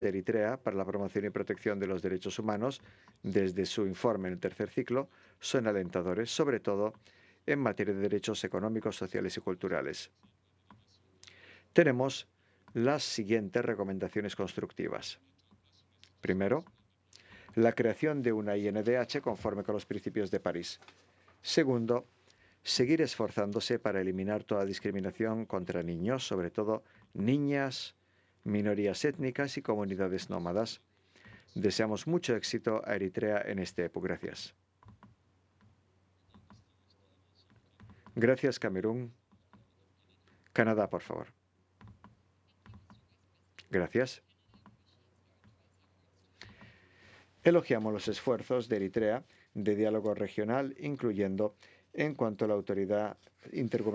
de Eritrea para la promoción y protección de los derechos humanos desde su informe en el tercer ciclo son alentadores, sobre todo en materia de derechos económicos, sociales y culturales. Tenemos las siguientes recomendaciones constructivas. Primero, la creación de una INDH conforme con los principios de París. Segundo, seguir esforzándose para eliminar toda discriminación contra niños, sobre todo niñas, minorías étnicas y comunidades nómadas. Deseamos mucho éxito a Eritrea en este EPU. Gracias. Gracias, Camerún. Canadá, por favor. Gracias. Elogiamos los esfuerzos de Eritrea de diálogo regional, incluyendo en cuanto a la autoridad intergubernamental